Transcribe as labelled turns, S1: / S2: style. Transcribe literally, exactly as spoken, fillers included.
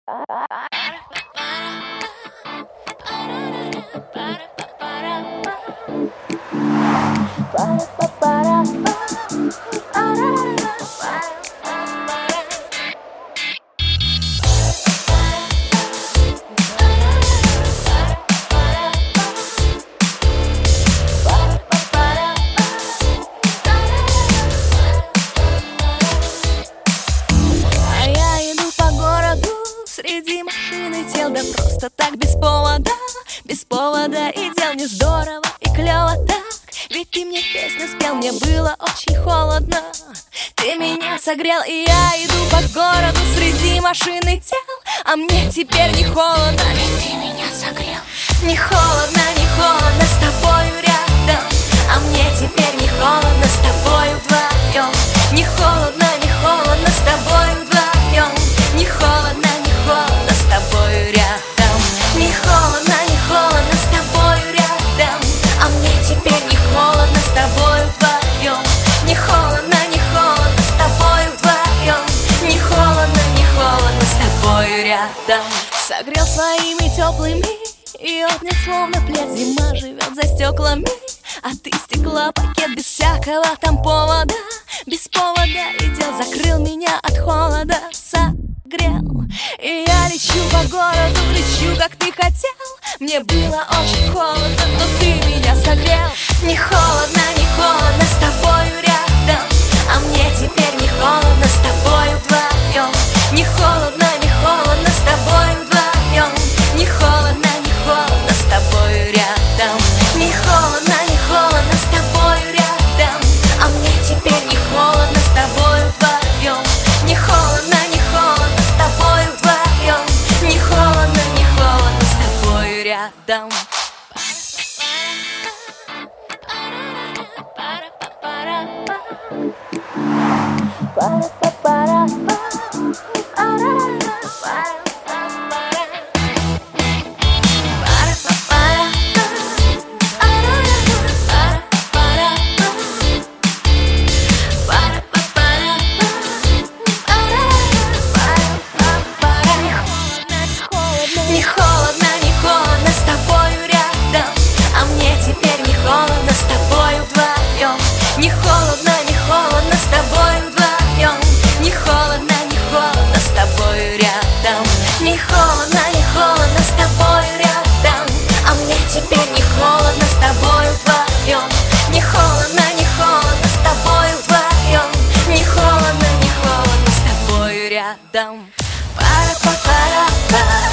S1: Среди машин и тел, да просто так без повода, без повода и дел. Мне здорово и клево так, ведь ты мне песню спел, мне было очень холодно. Ты меня согрел, и я иду по городу среди машин и тел, а мне теперь не холодно, ведь ты меня согрел. Не холодно, не холодно с тобою рядом, а мне теперь не холодно с тобою вдвоем. Не холодно, не холодно с тобою вдвоем. Не холодно, не холодно с тобою рядом. Не холодно, не холодно с тобою рядом, а мне теперь не холодно с тобою вдвоем. Не холодно, не холодно с тобою вдвоем. Не холодно, не холодно с тобою рядом. Согрел своими теплыми и обнял словно плед. Зима живет за стеклами, а ты стекла пакет без всякого там повода. Без повода и дел закрыл меня от холода, согрел. И я лечу по городу, лечу, как ты хотел. Мне было очень холодно, но ты меня согрел. Не холодно, не холодно с тобою рядом, а мне теперь не холодно с тобою вдвоем. Не холодно, не холодно с тобою вдвоем. Не холодно, не холодно с тобою рядом. Не холодно, не холодно с тобою рядом, а мне теперь не холодно с тобою вдвоем. Не холодно, не холодно с тобою вдвоем. Не холодно, не холодно с тобою рядом. Не холодно, не холодно с тобою рядом, а мне теперь не холодно с тобою вдвоем. Не холодно, не холодно с тобою вдвоем. Не холодно, не холодно с тобою рядом. Не холодно, не холодно с тобою рядом, а мне теперь не холодно с тобою вдвоем. Не холодно, не холодно с тобою вдвоем. Не холодно, не холодно с тобою рядом. Пара-па-пара-па.